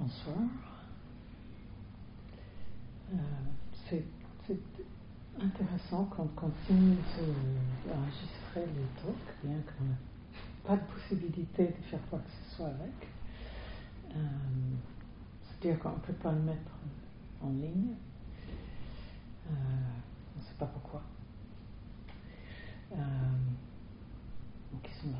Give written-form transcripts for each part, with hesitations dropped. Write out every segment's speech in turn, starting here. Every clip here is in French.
Bonsoir. C'est intéressant quand on continue d'enregistrer les talks, bien qu'on n'a pas de possibilité de faire quoi que ce soit avec. C'est-à-dire qu'on ne peut pas le mettre en ligne. On ne sait pas pourquoi. Donc ils sont là.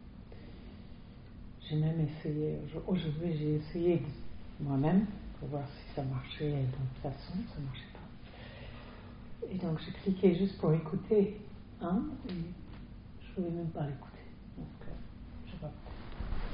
J'ai même essayé, aujourd'hui j'ai essayé moi-même pour voir si ça marchait de toute façon, ça ne marchait pas. Et donc j'ai cliqué juste pour écouter un, et je ne voulais même pas l'écouter. Donc je ne sais pas pourquoi.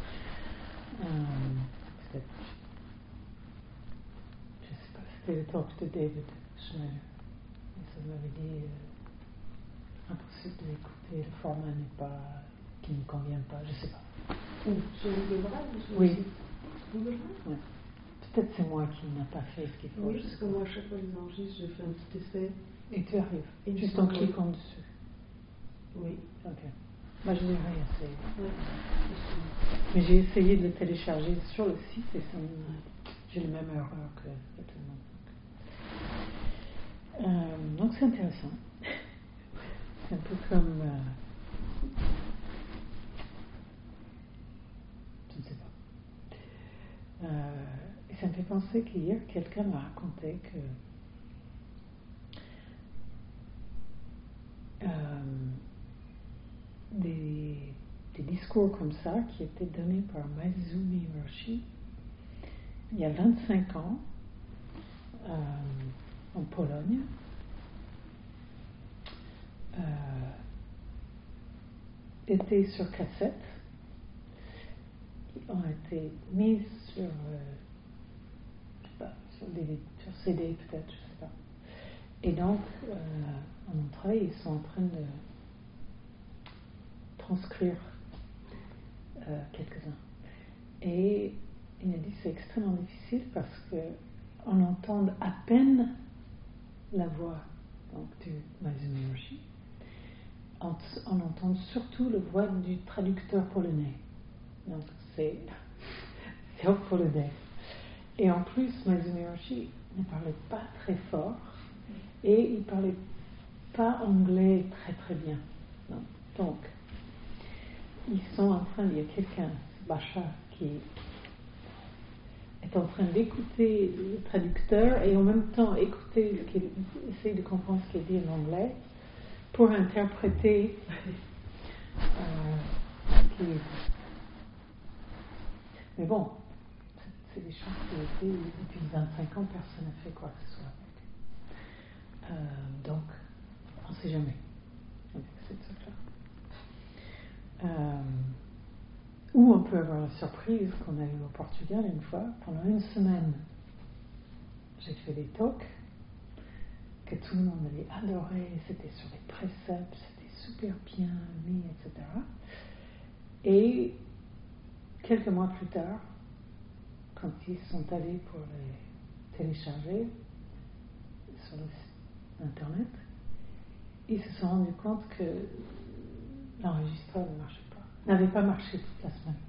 Peut-être, je ne sais pas, c'était le talk de David Schneider. Et ça m'avait dit impossible de l'écouter, le format n'est pas, qui ne convient pas, je ne sais pas. Sur Google Drive? Oui. Google Drive? Ouais. Peut-être c'est moi qui n'ai pas fait ce qu'il faut. Oui, parce que moi, à chaque fois que j'enregistre, je fais un petit essai. Et tu arrives, juste en cliquant dessus. Oui. Ok. Moi, je n'ai rien essayé. Ouais. Mais j'ai essayé de le télécharger sur le site et ça j'ai la même erreur que tout le monde. Donc c'est intéressant. C'est un peu comme... je ne sais pas. Et ça me fait penser qu'hier, quelqu'un m'a raconté que des discours comme ça qui étaient donnés par Maezumi Roshi il y a 25 ans en Pologne, étaient sur cassette, ont été mis sur, je sais pas, sur CD peut-être, je sais pas. Et donc, en Montreuil, ils sont en train de transcrire quelques-uns. Et il m'a dit que c'est extrêmement difficile parce qu'on entend à peine la voix donc, du Maezumi Roshi. On entend surtout la voix du traducteur polonais. Donc c'est en polonais. Et en plus, Maezumi Roshi ne parlait pas très fort et il ne parlait pas anglais très très bien. Non. Donc, ils sont en train, il y a quelqu'un, Bacha, qui est en train d'écouter le traducteur et en même temps essayer de comprendre ce qu'il dit en anglais pour interpréter mais bon, c'est des choses qui étaient depuis 25 ans, personne n'a fait quoi que ce soit avec. Donc, on ne sait jamais avec cette truc-là. Ou on peut avoir la surprise qu'on a eu au Portugal une fois, pendant une semaine, j'ai fait des talks que tout le monde avait adoré, c'était sur les préceptes, c'était super bien mis, etc. Et quelques mois plus tard, quand ils sont allés pour les télécharger sur Internet, ils se sont rendus compte que l'enregistreur ne marchait pas, n'avait pas marché toute la semaine.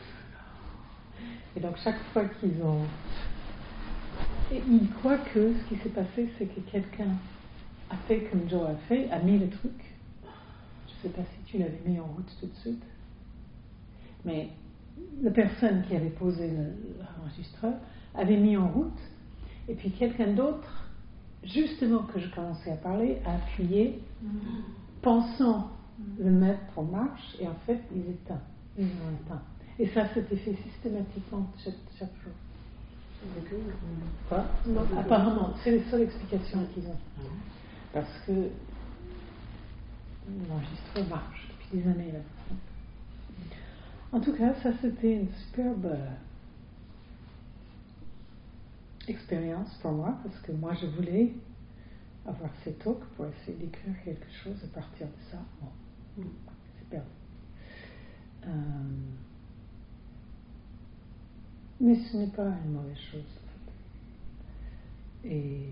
Et donc chaque fois qu'ils ont... Et ils croient que ce qui s'est passé, c'est que quelqu'un a fait comme Joe a fait, a mis le truc. Je ne sais pas si tu l'avais mis en route tout de suite. Mais la personne qui avait posé l'enregistreur avait mis en route, et puis quelqu'un d'autre, justement que je commençais à parler, a appuyé, pensant le mettre en marche, et en fait, ils l'ont éteint. Et ça s'était fait systématiquement chaque jour. Quoi? Non, apparemment, c'est la seule explication qu'ils ont. Parce que l'enregistreur marche depuis des années là. En tout cas, ça c'était une superbe expérience pour moi, parce que moi je voulais avoir ces talks pour essayer d'écrire quelque chose à partir de ça. Bon, c'est perdu. Mais ce n'est pas une mauvaise chose, en fait. Et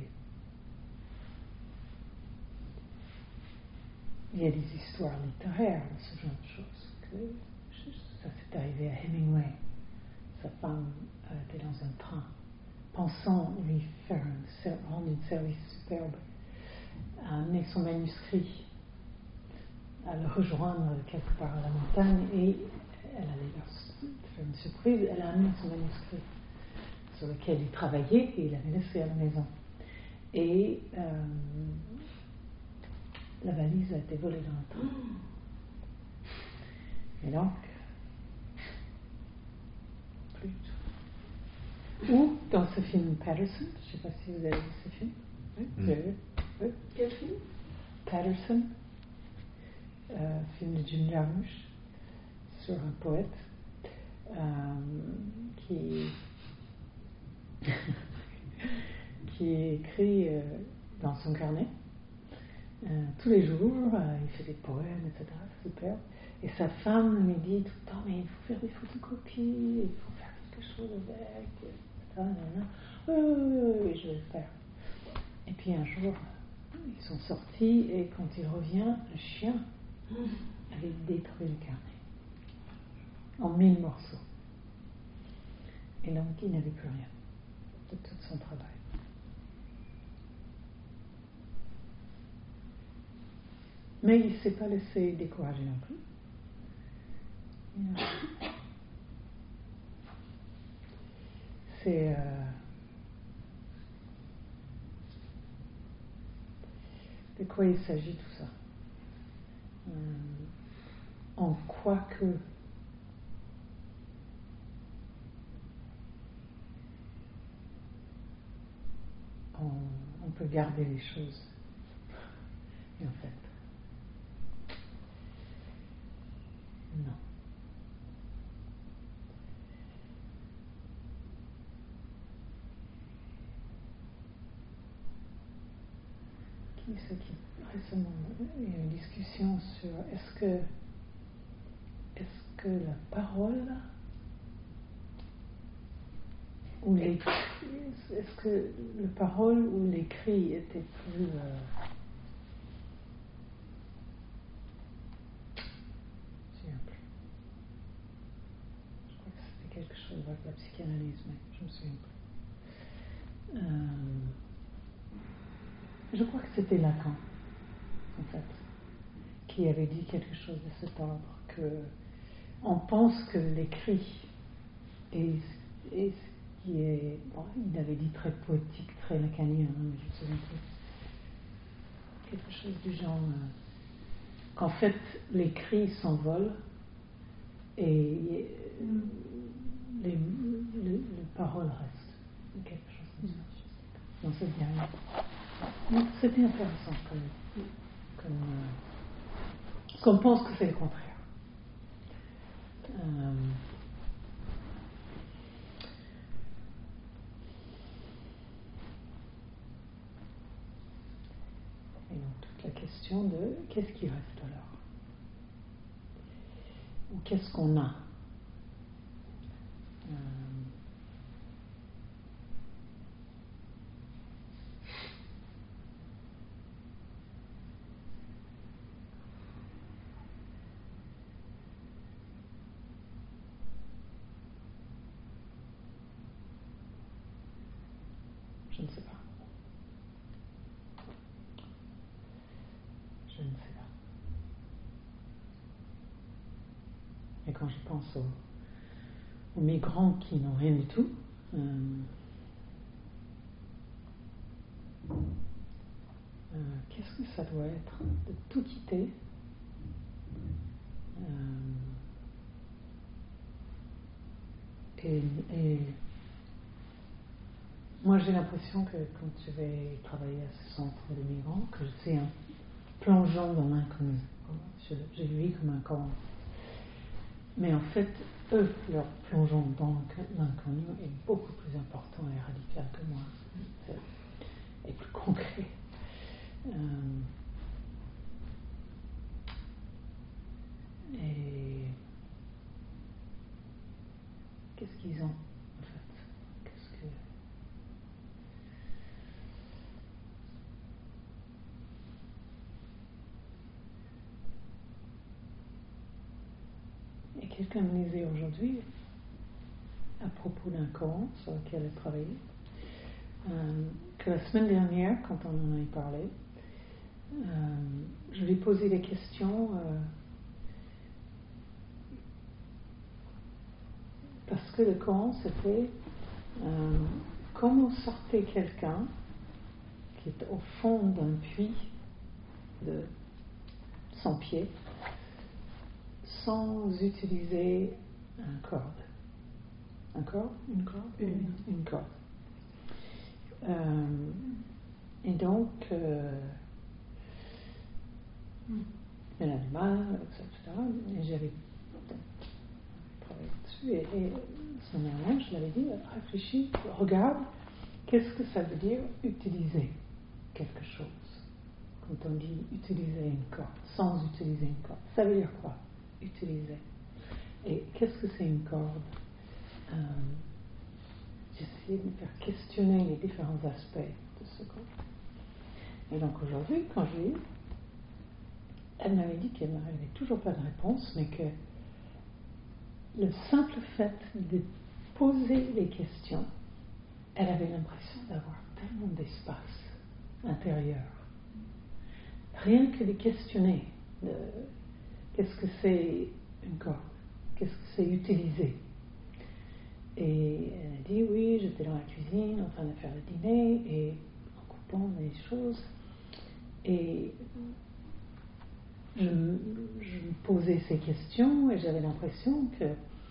il y a des histoires littéraires de ce genre de choses. Ça s'est arrivé à Hemingway. sa femme était dans un train, pensant lui rendre un service superbe, a amené son manuscrit à le rejoindre quelque part à la montagne et elle allait leur faire une surprise. Elle a amené son manuscrit sur lequel il travaillait et il l'avait laissé à la maison. Et la valise a été volée dans le train. Et donc, plus du tout. Ou dans ce film Patterson, je ne sais pas si vous avez vu ce film. Oui, vous avez vu? Oui. Quel film? Patterson, film de Jim Jarmusch sur un poète qui écrit dans son carnet tous les jours, il fait des poèmes, etc. C'est super. Et sa femme lui dit tout le temps, mais il faut faire des photocopies, il faut faire quelque chose avec, etc. Oui, je vais le faire. Et puis un jour, ils sont sortis et quand il revient, le chien avait détruit le carnet en 1000 morceaux. Et donc il n'avait plus rien de tout son travail. Mais il ne s'est pas laissé décourager non plus. C'est de quoi il s'agit tout ça. En quoi que on peut garder les choses. Et en fait, non. Qui c'est qui récemment il y a eu une discussion sur est-ce que la parole ou l'écrit, est-ce que la parole ou l'écrit était plus simple. Je crois que c'était quelque chose avec la psychanalyse, mais je me souviens plus. Je crois que c'était Lacan, en fait, qui avait dit quelque chose de cet ordre, que on pense que l'écrit est ce qui est, bon, il avait dit très poétique, très lacanien, mais je me souviens plus. Quelque chose du genre qu'en fait l'écrit s'envole et les paroles restent, quelque chose comme ça. Dans cette dernière. Donc c'était intéressant parce qu'on pense que c'est le contraire. Et donc toute la question de qu'est-ce qui reste alors, ou qu'est-ce qu'on a. Je ne sais pas. Je ne sais pas. Et quand je pense aux migrants qui n'ont rien du tout, qu'est-ce que ça doit être de tout quitter et moi j'ai l'impression que quand je vais travailler à ce centre de migrants, que c'est un plongeon dans l'inconnu. Je le vis comme un camp. Mais en fait, eux, leur plongeon dans l'inconnu est beaucoup plus important et radical que moi. Et plus concret. Et qu'est-ce qu'ils ont, en fait? Et quelqu'un me disait aujourd'hui, à propos d'un Koan sur lequel elle travaillait, que la semaine dernière, quand on en a parlé, je lui ai posé des questions parce que le Koan, c'était comment sortir quelqu'un qui est au fond d'un puits de 100 pieds sans utiliser une corde. Une corde. Et donc, il y en a du mal, etc. Et j'avais travaillé dessus. Et ce moment-là, je l'avais dit, réfléchis, regarde, qu'est-ce que ça veut dire utiliser quelque chose? Quand on dit utiliser une corde, sans utiliser une corde, ça veut dire quoi? Utiliser. Et qu'est-ce que c'est une corde? J'essayais de me faire questionner les différents aspects de ce corde. Et donc aujourd'hui, quand je l'ai eu, elle m'avait dit qu'elle n'avait toujours pas de réponse, mais que le simple fait de poser les questions, elle avait l'impression d'avoir tellement d'espace intérieur. Rien que de questionner qu'est-ce que c'est une corde, qu'est-ce que c'est utiliser. Et elle a dit oui, j'étais dans la cuisine en train de faire le dîner et en coupant les choses. Et je me posais ces questions et j'avais l'impression que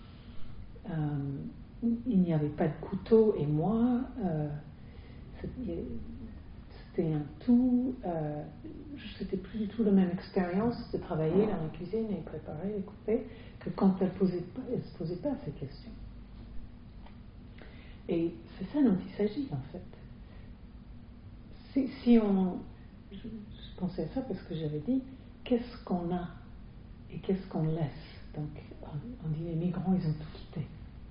il n'y avait pas de couteau et moi, c'était un tout, c'était plus du tout la même expérience de travailler dans la cuisine et préparer et couper que quand elle ne se posait pas ces questions. Et c'est ça dont il s'agit en fait. Je pensais à ça parce que j'avais dit qu'est-ce qu'on a et qu'est-ce qu'on laisse. Donc on dit les migrants ils ont tout quitté.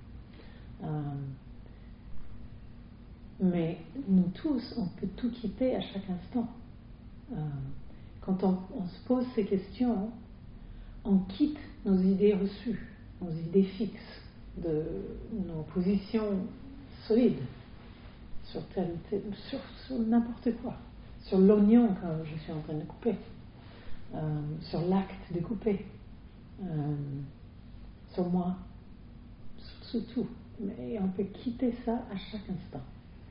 Mais nous tous on peut tout quitter à chaque instant. Quand on se pose ces questions, on quitte nos idées reçues, nos idées fixes, de nos positions solides sur sur n'importe quoi, sur l'oignon que je suis en train de couper, sur l'acte de couper, sur moi, sur tout. Mais on peut quitter ça à chaque instant.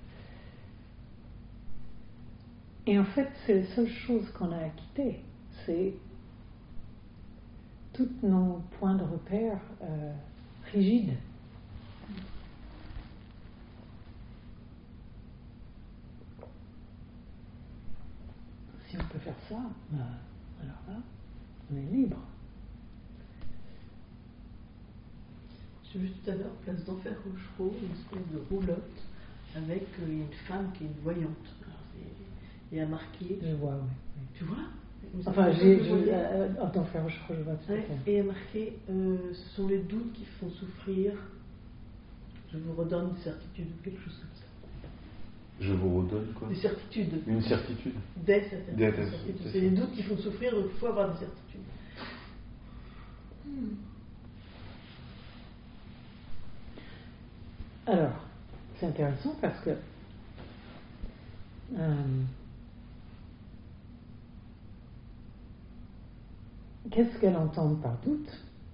Et en fait, c'est la seule chose qu'on a à quitter, c'est tous nos points de repère rigides. Si on peut faire ça, alors là, on est libre. J'ai vu tout à l'heure, place d'Enfer Rochereau, une espèce de roulotte avec une femme qui est une voyante. Il y a marqué. Je vois, oui. Tu vois? Enfin, d'Enfer Rochereau, je vois tout à fait. Et il y a marqué ce sont les doutes qui font souffrir. Je vous redonne des certitudes, quelque chose comme ça. Je vous redonne quoi? Des certitudes. Une certitude. Des certitudes. C'est les doutes qui font souffrir, donc il faut avoir des certitudes. Alors, c'est intéressant parce que qu'est-ce qu'elle entend par doute?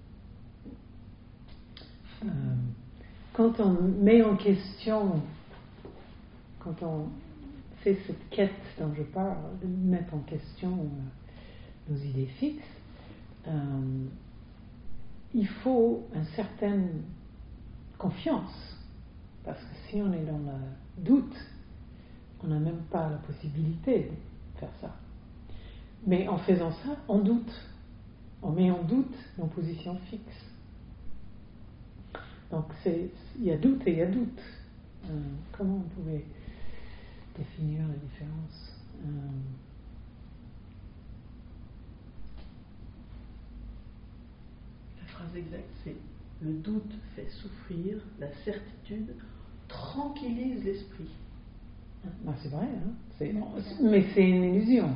Quand on met en question, quand on fait cette quête dont je parle, de mettre en question nos idées fixes, il faut une certaine confiance, parce que si on est dans le doute, on n'a même pas la possibilité de faire ça. Mais en faisant ça, on doute. On met en doute nos positions fixes. Donc il y a doute et il y a doute. Comment on pouvait définir la différence? La phrase exacte, c'est le doute fait souffrir, la certitude tranquillise l'esprit. C'est vrai, hein? Mais c'est une illusion.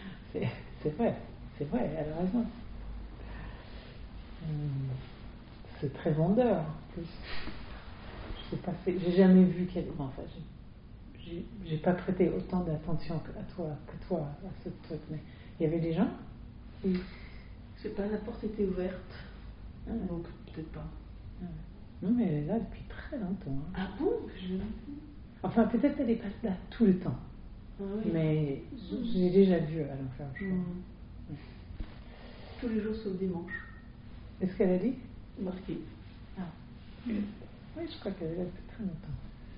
C'est vrai, elle a raison. c'est très vendeur en plus. Je sais pas, j'ai jamais vu enfin, j'ai pas prêté autant d'attention que toi à ce truc, mais il y avait des gens qui... Je sais pas, la porte était ouverte, donc peut-être pas. Non, mais elle est là depuis très longtemps. Hein. Ah bon? Enfin, peut-être elle est pas là tout le temps. Ah oui. Mais j'ai déjà vu à l'enfer, je crois. Tous les jours sauf dimanche. Est-ce qu'elle a dit? Marqué. Ah. Oui, je crois qu'elle est là depuis très longtemps.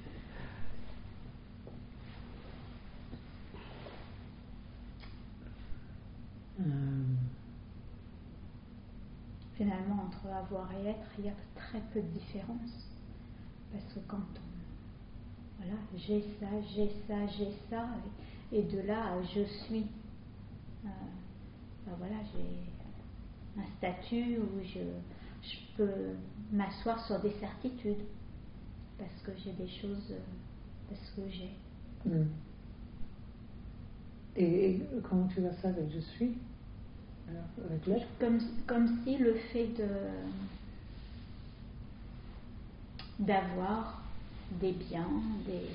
Finalement, entre avoir et être, il y a très peu de différence. Parce que quand on... Voilà, j'ai ça, et de là à je suis. Voilà, j'ai un statut où je peux m'asseoir sur des certitudes. Parce que j'ai des choses... Parce que j'ai... Et comment tu vois ça avec je suis? Alors, avec l'être? Comme si le fait d'avoir des biens, des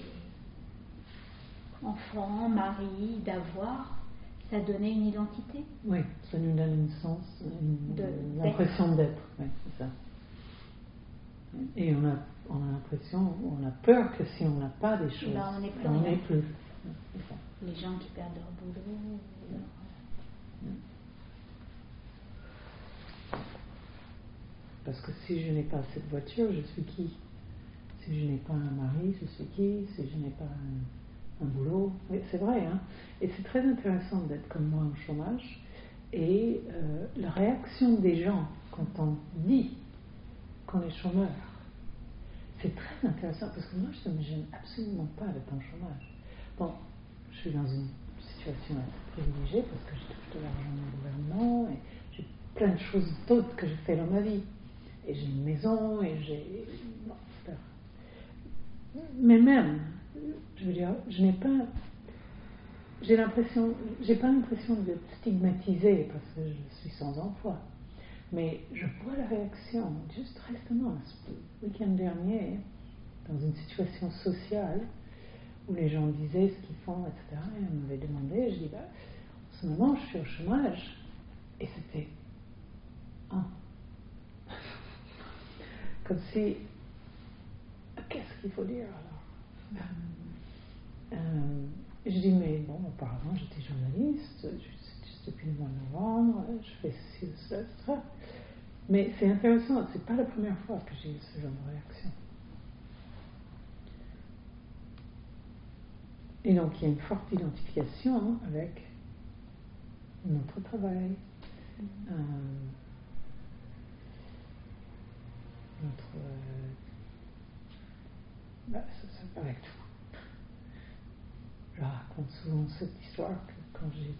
enfants, mari, ça donnait une identité. Oui, ça nous donne une sens, l'impression d'être. Oui, c'est ça. Et on a l'impression, on a peur que si on n'a pas des choses, on n'est plus. Les gens qui perdent leur boulot. Parce que si je n'ai pas cette voiture, je suis qui? Si je n'ai pas un mari, je suis qui? Si je n'ai pas un boulot, oui, c'est vrai. Hein? Et c'est très intéressant d'être comme moi au chômage. Et la réaction des gens quand on dit qu'on est chômeur, c'est très intéressant parce que moi, je ne me gêne absolument pas d'être en chômage. Bon, je suis dans une situation assez privilégiée parce que je touche de l'argent du gouvernement et j'ai plein de choses d'autres que j'ai fait dans ma vie. Et j'ai une maison et j'ai... Bon, mais même, je veux dire, j'ai pas l'impression d'être stigmatisée parce que je suis sans emploi. Mais je vois la réaction, juste récemment, le week-end dernier, dans une situation sociale où les gens disaient ce qu'ils font, etc. Et on m'avait demandé, je dis, en ce moment, je suis au chômage. Et c'était... Comme si... Qu'est-ce qu'il faut dire alors? Je dis, mais bon, auparavant, j'étais journaliste, juste depuis le mois de novembre, je fais ceci, cela, etc. Mais c'est intéressant, c'est pas la première fois que j'ai eu ce genre de réaction. Et donc, il y a une forte identification avec notre travail, avec tout. Je raconte souvent cette histoire que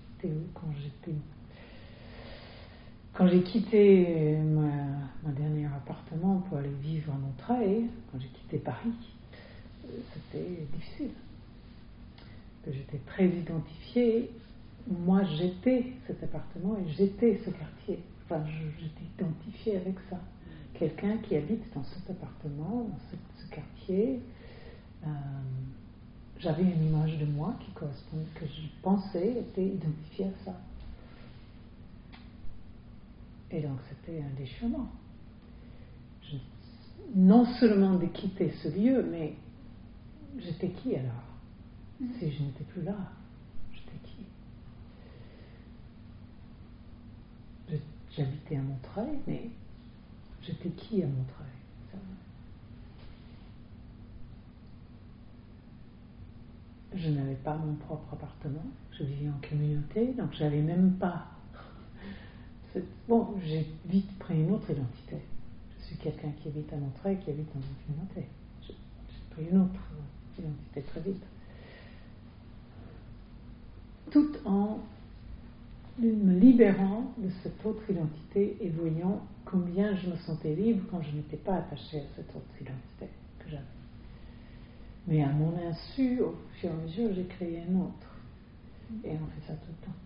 quand j'ai quitté mon dernier appartement pour aller vivre à Montreuil, quand j'ai quitté Paris, c'était difficile. J'étais très identifiée. Moi, j'étais cet appartement et j'étais ce quartier. Enfin, j'étais identifiée avec ça. Quelqu'un qui habite dans cet appartement, dans ce quartier. J'avais une image de moi qui correspondait, que je pensais était identifiée à ça. Et donc c'était un déchirement. Non seulement de quitter ce lieu, mais j'étais qui alors? Si je n'étais plus là, j'étais qui? J'habitais à Montreuil, mais j'étais qui à Montreuil? Je n'avais pas mon propre appartement, je vivais en communauté, donc j'avais même pas... Bon, j'ai vite pris une autre identité. Je suis quelqu'un qui habite à Montreuil, qui habite dans une communauté. J'ai pris une autre identité très vite. Tout en me libérant de cette autre identité et voyant combien je me sentais libre quand je n'étais pas attachée à cette autre identité que j'avais. Mais à mon insu, au fur et à mesure, j'ai créé un autre. Et on fait ça tout le temps.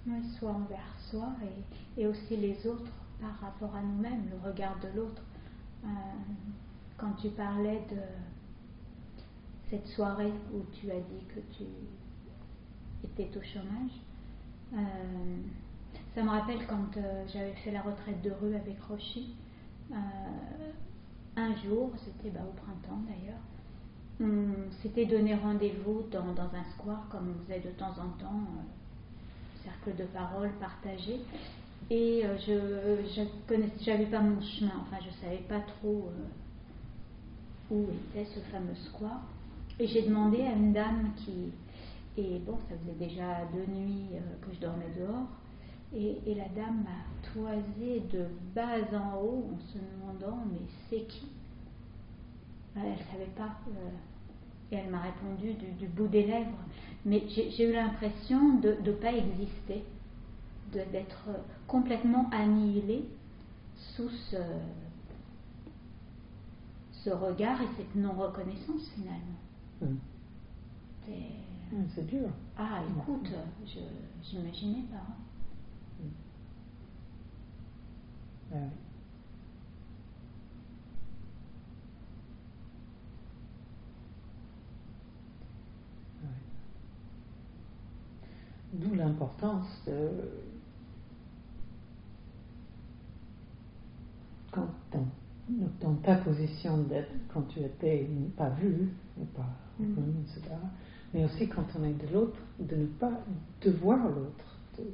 Oui, soit envers soi et aussi les autres par rapport à nous-mêmes, le regard de l'autre. Quand tu parlais de cette soirée où tu as dit que tu étais au chômage, ça me rappelle quand j'avais fait la retraite de rue avec Rochi. Un jour, c'était au printemps d'ailleurs, on s'était donné rendez-vous dans un square comme on faisait de temps en temps, cercle de parole partagé. Et j'avais pas mon chemin, enfin je savais pas trop où était ce fameux square. Et j'ai demandé à une dame et bon, ça faisait déjà 2 nuits que je dormais dehors. Et la dame m'a toisé de bas en haut en se demandant mais c'est qui? Elle savait pas. Et elle m'a répondu du bout des lèvres. Mais j'ai eu l'impression de ne pas exister, d'être complètement annihilée sous ce regard et cette non-reconnaissance finalement. C'est dur. Ah, écoute, j'imaginais pas. Ouais. D'où l'importance de, dans ta position d'être, quand tu étais pas vu, ou pas reconnu, etc., mais aussi quand on est de l'autre, de ne pas de voir l'autre.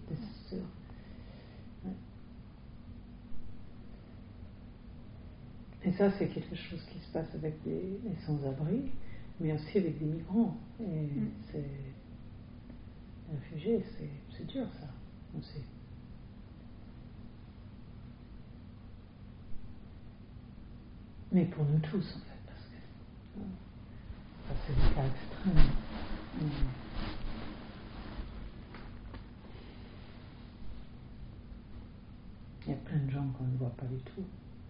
Ouais. Et ça, c'est quelque chose qui se passe avec les sans-abri, mais aussi avec des migrants. Et c'est réfugiés, c'est dur ça aussi. Mais pour nous tous en fait, parce que ça c'est des cas extrêmes. Il y a plein de gens qu'on ne voit pas du tout.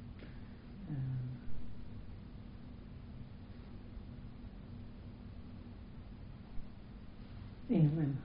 Et nous-mêmes.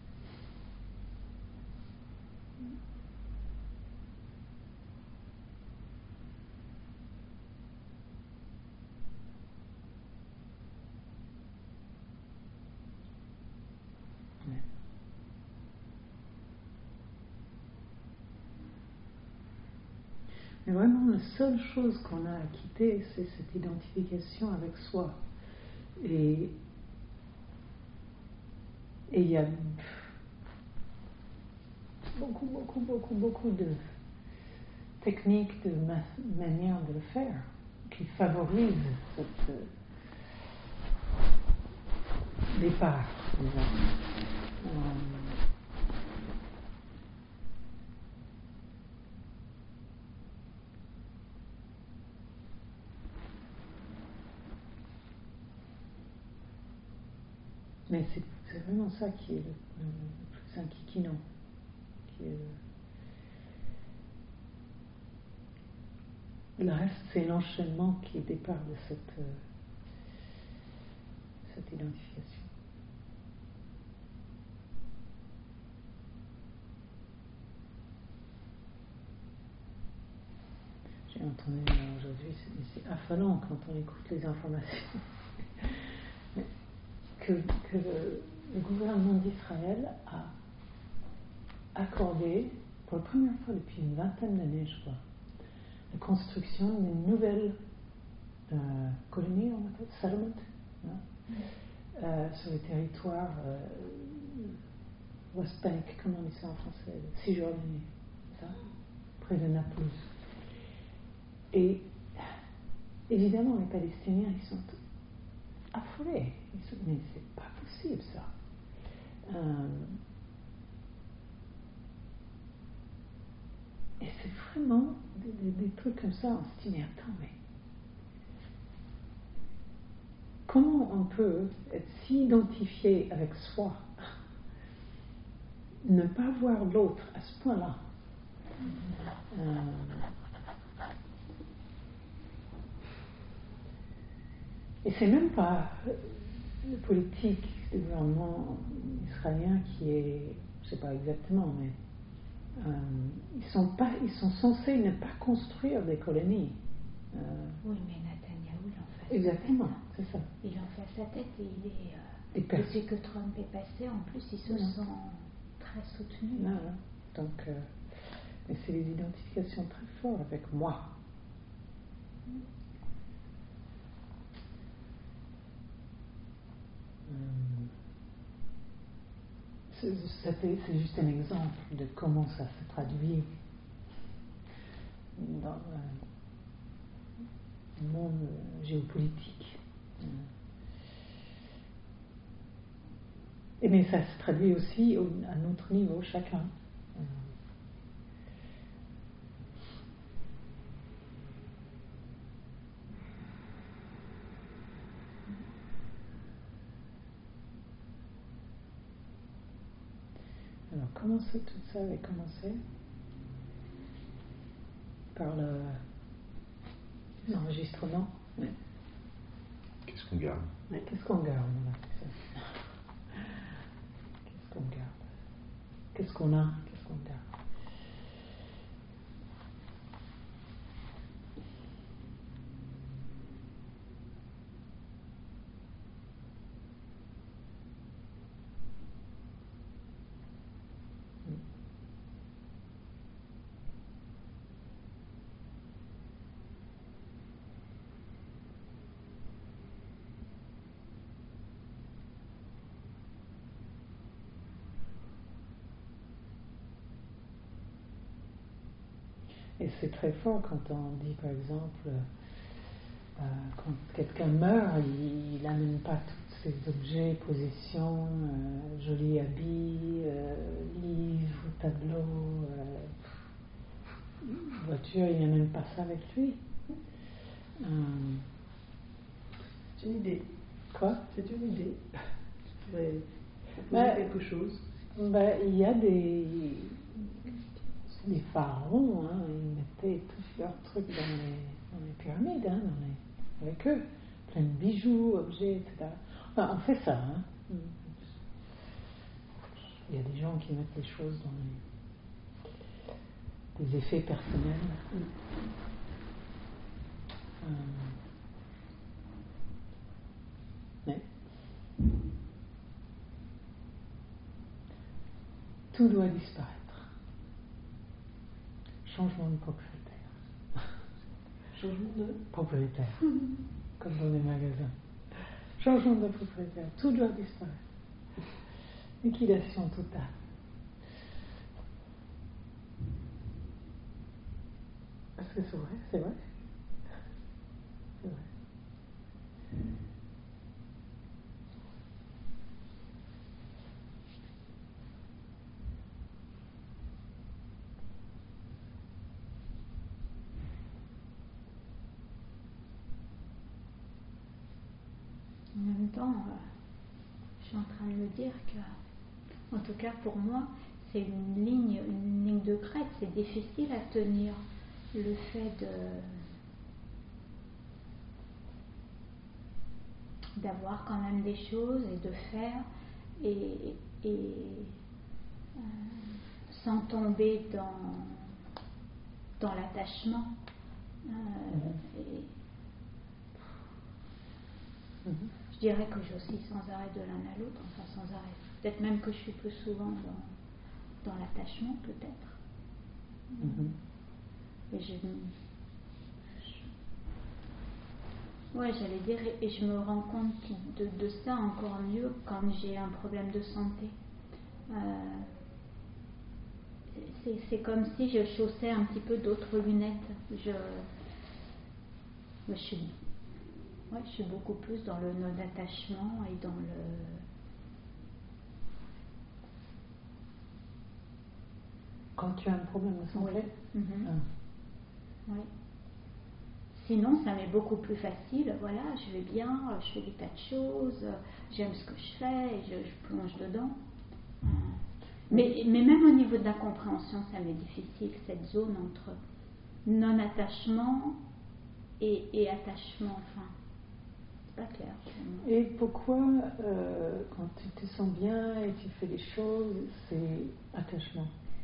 Mais vraiment, la seule chose qu'on a à quitter, c'est cette identification avec soi. Et il y a beaucoup de techniques, de manières de le faire qui favorisent cette départ. Mais c'est vraiment ça qui est le plus inquiétant. Le reste, c'est l'enchaînement qui départ de cette identification. J'ai entendu aujourd'hui, c'est affolant quand on écoute les informations, que le gouvernement d'Israël a accordé, pour la première fois depuis une vingtaine d'années, je crois, la construction d'une nouvelle colonie, on appelle settlement, sur le territoire West Bank, comment on dit ça en français, Cisjordanie, ça, près de Naples. Et évidemment, les Palestiniens, ils sont affolés. Mais c'est pas possible ça. Et c'est vraiment des trucs comme ça, on se dit, mais attends, mais comment on peut être si identifié avec soi, ne pas voir l'autre à ce point-là? Et c'est même pas la politique du gouvernement israélien qui est je ne sais pas exactement, mais ils sont censés ne pas construire des colonies. Oui, mais Netanyahou, il en fait Exactement, à sa tête. c'est ça. Il en fait à sa tête et il est. Depuis que Trump est passé, en plus, il se sent très soutenu. Voilà. Donc, mais c'est des identifications très fortes avec moi. C'est juste un exemple de comment ça se traduit dans le monde géopolitique. Mais ça se traduit aussi à notre niveau, chacun. Alors, tout ça avait commencé par l'enregistrement. Ouais. Qu'est-ce qu'on garde? Qu'est-ce qu'on garde? Voilà, c'est ça. Qu'est-ce qu'on garde? Qu'est-ce qu'on a? Qu'est-ce qu'on garde? Et c'est très fort quand on dit, par exemple, quand quelqu'un meurt, il n'amène pas tous ses objets, possessions, jolis habits, livres, tableaux, voiture, il n'amène pas ça avec lui. C'est une idée. Quoi? C'est une idée. Tu pourrais proposer quelque chose. Il y a des pharaons, hein, ils mettaient tous leurs trucs dans les pyramides, hein, avec eux, plein de bijoux, objets, etc. Enfin, on fait ça. Hein. Il y a des gens qui mettent des choses dans des effets personnels. Mais tout doit disparaître. Changement de propriétaire. Changement de propriétaire, comme dans les magasins. Changement de propriétaire, tout doit disparaître. Liquidation totale. Est-ce que c'est vrai? C'est vrai? C'est vrai. En même temps, je suis en train de me dire que, en tout cas pour moi, c'est une ligne de crête, c'est difficile à tenir. Le fait d'avoir quand même des choses et de faire et sans tomber dans l'attachement. Je dirais que j'oscille sans arrêt de l'un à l'autre, enfin sans arrêt. Peut-être même que je suis plus souvent dans l'attachement, peut-être. Et j'allais dire, et je me rends compte de ça encore mieux quand j'ai un problème de santé. C'est comme si je chaussais un petit peu d'autres lunettes. Je suis beaucoup plus dans le non-attachement et dans le... Quand tu as un problème de santé? Oui. Sinon, ça m'est beaucoup plus facile. Voilà, je vais bien, je fais des tas de choses, j'aime ce que je fais et je plonge dedans. Mais même au niveau de la compréhension, ça m'est difficile, cette zone entre non-attachement et attachement, enfin. pas clair. Et pourquoi, quand tu te sens bien et tu fais des choses, c'est attachement?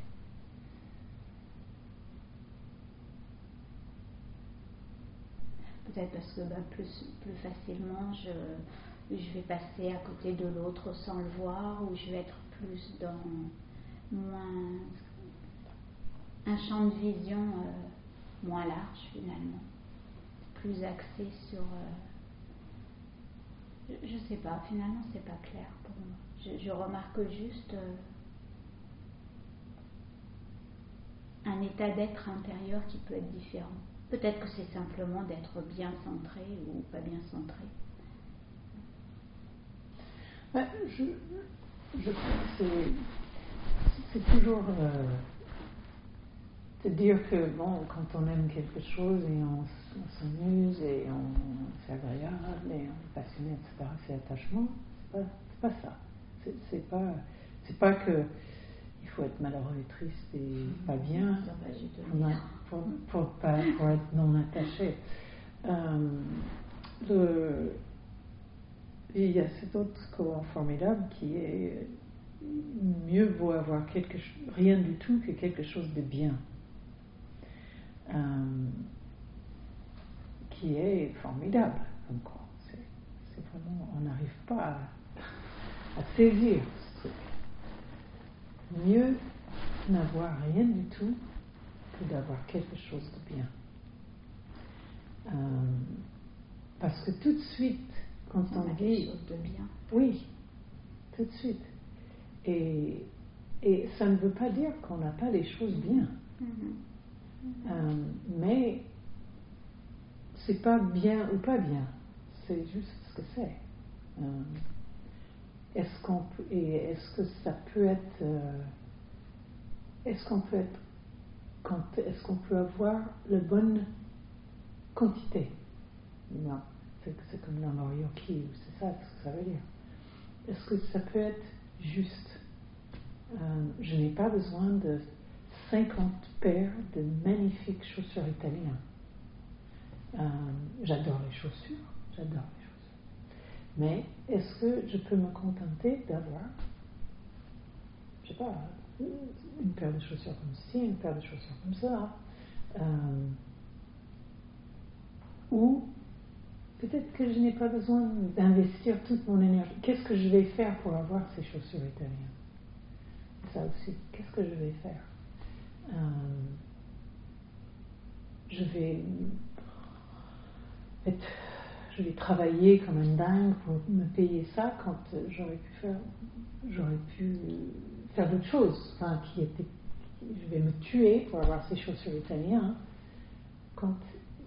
Peut-être parce que plus facilement je vais passer à côté de l'autre sans le voir, ou je vais être plus dans moins un champ de vision moins large finalement, plus axé sur je sais pas, finalement c'est pas clair pour moi. Je remarque juste un état d'être intérieur qui peut être différent. Peut-être que c'est simplement d'être bien centré ou pas bien centré. Je crois que c'est toujours de dire que bon, quand on aime quelque chose et on s'amuse et c'est agréable et on est passionné, etc., c'est attachement. C'est pas ça. C'est pas que il faut être malheureux et triste et pas bien pour être non attaché. Il y a cet autre courant formidable qui est mieux vaut avoir rien du tout que quelque chose de bien, qui est formidable comme courant. C'est vraiment, on n'arrive pas à saisir ce truc. Mieux n'avoir rien du tout que d'avoir quelque chose de bien. Parce que tout de suite, quand on dit quelque chose de bien. Oui, tout de suite. Et ça ne veut pas dire qu'on n'a pas les choses bien. Mais c'est pas bien ou pas bien. C'est juste ce que c'est. Est-ce que ça peut être est-ce qu'on peut avoir la bonne quantité? Non, c'est comme la Morioki, c'est ça ce que ça veut dire. Est-ce que ça peut être juste? Je n'ai pas besoin de 50 paires de magnifiques chaussures italiennes. J'adore les chaussures. Mais est-ce que je peux me contenter d'avoir, je sais pas, une paire de chaussures comme ci, une paire de chaussures comme ça, ou peut-être que je n'ai pas besoin d'investir toute mon énergie. Qu'est-ce que je vais faire pour avoir ces chaussures italiennes? Ça aussi, qu'est-ce que je vais faire? Je vais travailler comme un dingue pour me payer ça quand j'aurais pu faire d'autres choses. Enfin, je vais me tuer pour avoir ces chaussures italiennes quand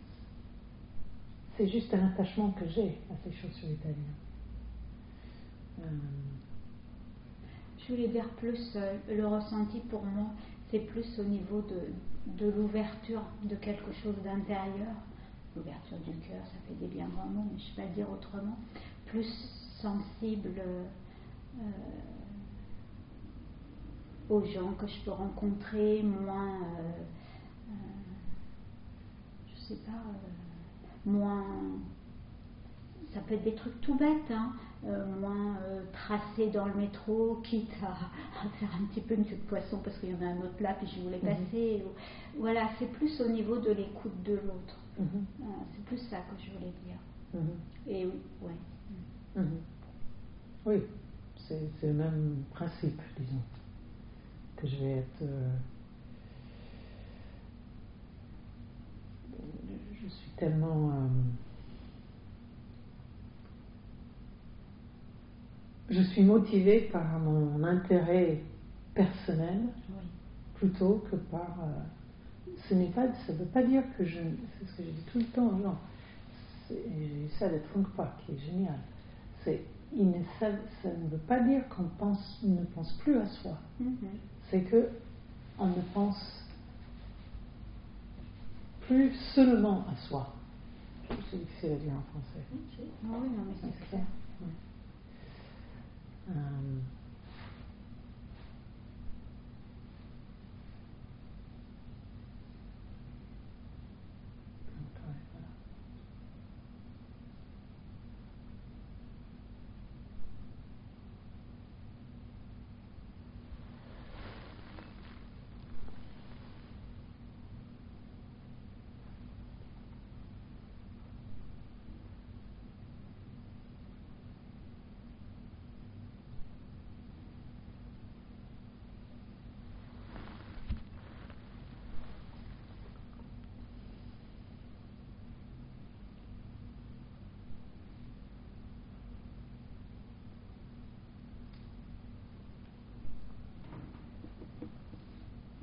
c'est juste un attachement que j'ai à ces chaussures italiennes. Je voulais dire plus, le ressenti pour moi, c'est plus au niveau de l'ouverture de quelque chose d'intérieur. L'ouverture du cœur, ça fait des bien grands mots, mais je ne sais pas dire autrement. Plus sensible aux gens que je peux rencontrer, moins, je sais pas, moins, ça peut être des trucs tout bêtes, hein, moins tracé dans le métro, quitte à faire un petit peu une queue de poisson parce qu'il y en a un autre là puis je voulais passer. Voilà, c'est plus au niveau de l'écoute de l'autre. C'est plus ça que je voulais dire. Et ouais. Oui, c'est le même principe, disons, que je vais être. Je suis tellement. Je suis motivée par mon intérêt personnel plutôt que par. Ça ne veut pas dire que je. C'est ce que je dis tout le temps aux gens. J'ai eu ça de Trungpa, qui est génial. Ça ne veut pas dire qu'on ne pense plus à soi. C'est que on ne pense plus seulement à soi. C'est difficile à dire en français. Oui, non, mais c'est clair.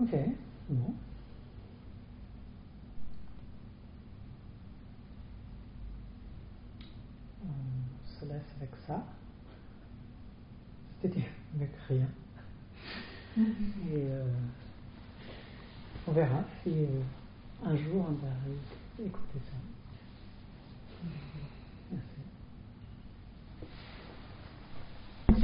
Ok, bon. On se laisse avec ça. C'est-à-dire avec rien. Et on verra si un jour on va écouter ça.